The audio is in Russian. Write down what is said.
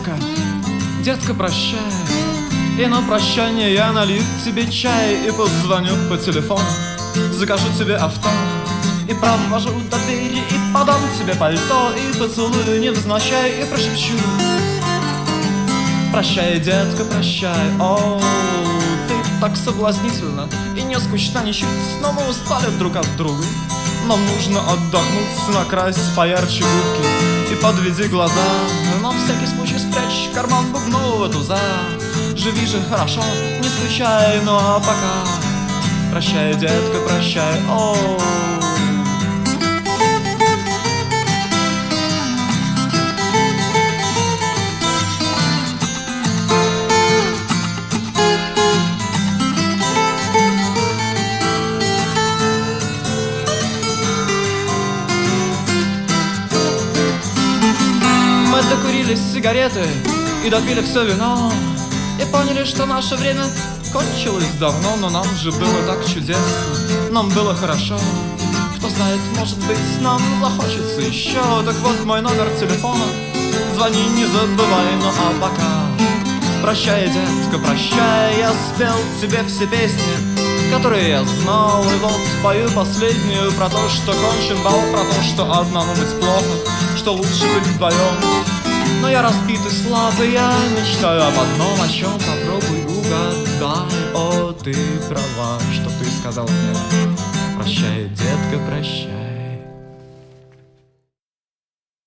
детка, прощай. И на прощание я налью тебе чай и позвоню по телефону, закажу тебе авто и провожу до двери, и подам тебе пальто, и поцелую невзначай, и прошепчу: прощай, детка, прощай. О, ты так соблазнительно и не скучна ничуть, но мы устали друг от друга. Нам нужно отдохнуть, накрась поярче губки и подведи глаза. На всякий случай спрячь в карман бубнового туза. Живи же хорошо, не скучай, ну а пока прощай, детка, прощай. О, мы докурили сигареты и допили все вино, и поняли, что наше время кончилось давно. Но нам же было так чудесно, нам было хорошо. Кто знает, может быть, нам захочется еще. Так вот мой номер телефона, звони, не забывай. Ну а пока прощай, детка, прощай. Я спел тебе все песни, которые я знал, и вот пою последнюю про то, что кончен бал, про то, что одному быть плохо, что лучше быть вдвоем. Но я разбит и слабый, я мечтаю об одном, о чем попробуй угадай. О, ты права, что ты сказал мне: прощай, детка, прощай.